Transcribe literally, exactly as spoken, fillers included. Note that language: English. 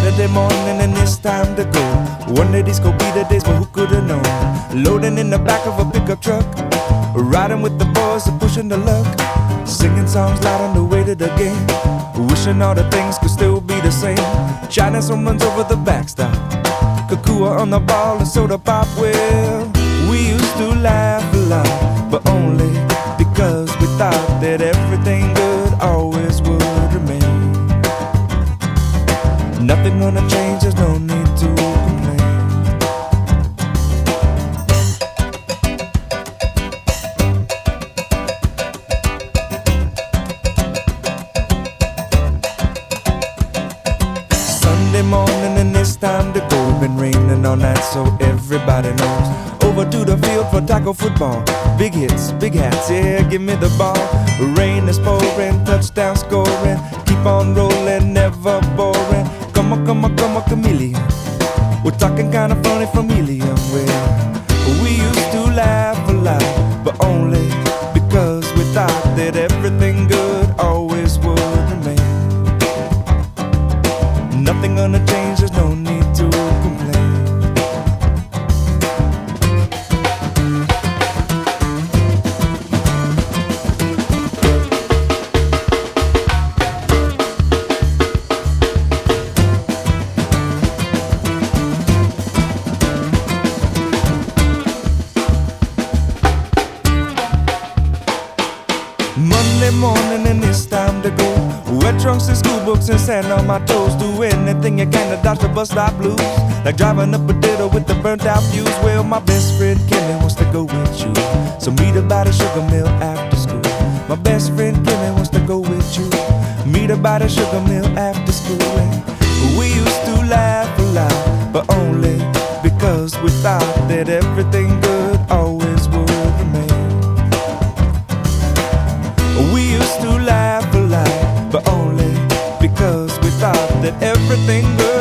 Saturday morning and it's time to go. One day these could be the days, but who could have known? Loading in the back of a pickup truck, riding with the boys and pushing the luck, singing songs loud on the way to the game, wishing all the things could still be the same. China someone's over the backstop, Kakua on the ball and soda pop. Well, we used to laugh a lot, but only because we thought that everything good always would remain. Nothing gonna change, there's no need to complain. Sunday morning and it's time to go. Been raining all night so everybody knows. Over to the field for tackle football. Big hits, big hats, yeah, give me the ball. Rain is pouring, touchdown scoring. Keep on rolling, never boring. Come on, come on, come on, chameleon. We're talking kinda funny from helium. Well, we used to laugh a lot, but only because we thought that everything good always would remain. Nothing gonna change, there's no need to complain. Monday morning and it's time to go. Wet trunks and school books and sand on my toes. Do anything you can to dodge the bus stop blues, like driving up a ditto with the burnt out fuse. Well, my best friend Kimmy wants to go with you, so meet her by the sugar mill after school. My best friend Kimmy wants to go with you, meet her by the sugar mill after school. And we used to laugh a lot, but only because we thought that everything good always would remain. We used to laugh a lot, but only because we thought that everything good